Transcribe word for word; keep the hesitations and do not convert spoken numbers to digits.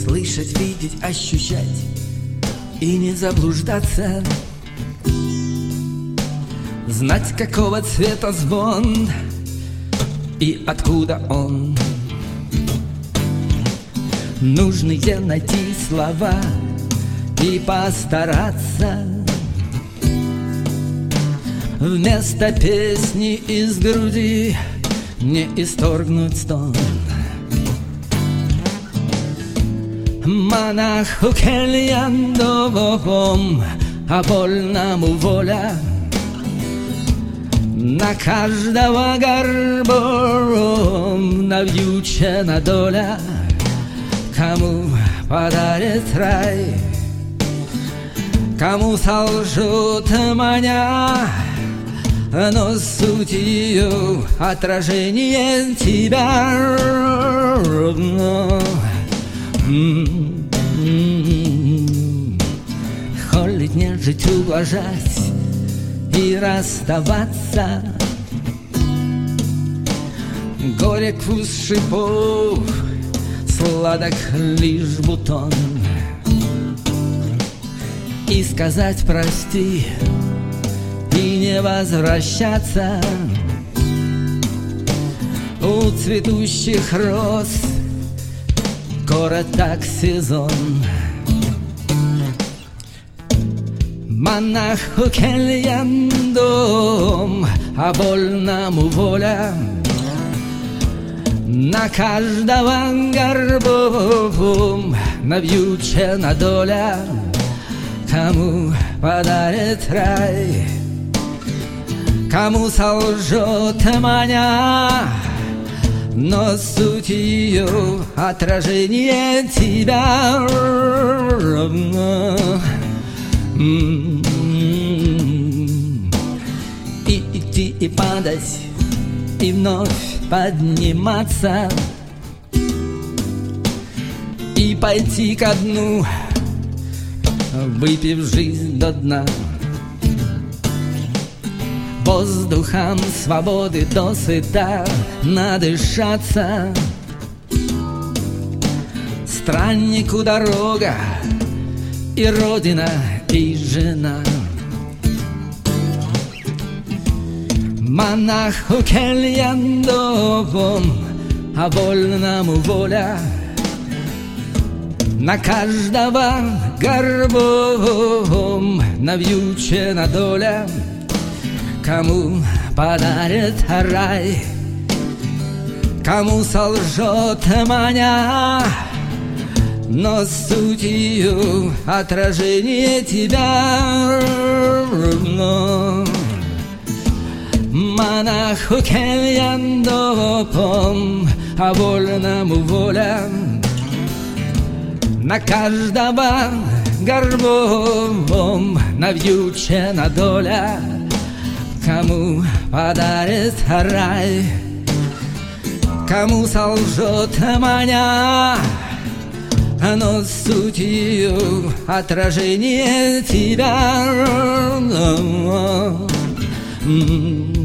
слышать, видеть, ощущать и не заблуждаться, знать, какого цвета звон и откуда он. Нужные найти слова и постараться вместо песни из груди не исторгнуть стон. Монаху кельяндовом, а вольному воля, на каждого горбом навьючена доля. Кому подарит рай, кому солжет маня, но суть ее отражение тебя. Холить, нежить, ублажать и расставаться, горек вкус шипов, сладок лишь бутон. И сказать прости и не возвращаться. У цветущих роз короток сезон. Монаху кельяндом, а вольному воля, на каждого горбом навьючена доля. Кому подарит рай, кому солжет маня, но суть ее отражение тебя равно. И идти, и падать, и вновь подниматься, и пойти ко дну, выпив жизнь до дна. Воздухом свободы досыта надышаться. Страннику дорога и родина, и жена. Монаху кельяндовом, а вольному воля, на каждого горбом навьючена доля. Кому подарит рай, кому солжет маня, но суть ее отражение тебя равно. Монаху кельяндовом, а вольному воля, на каждого горбом навьючена доля. Кому подарит рай, кому солжет маня, но суть ее отражение тебя.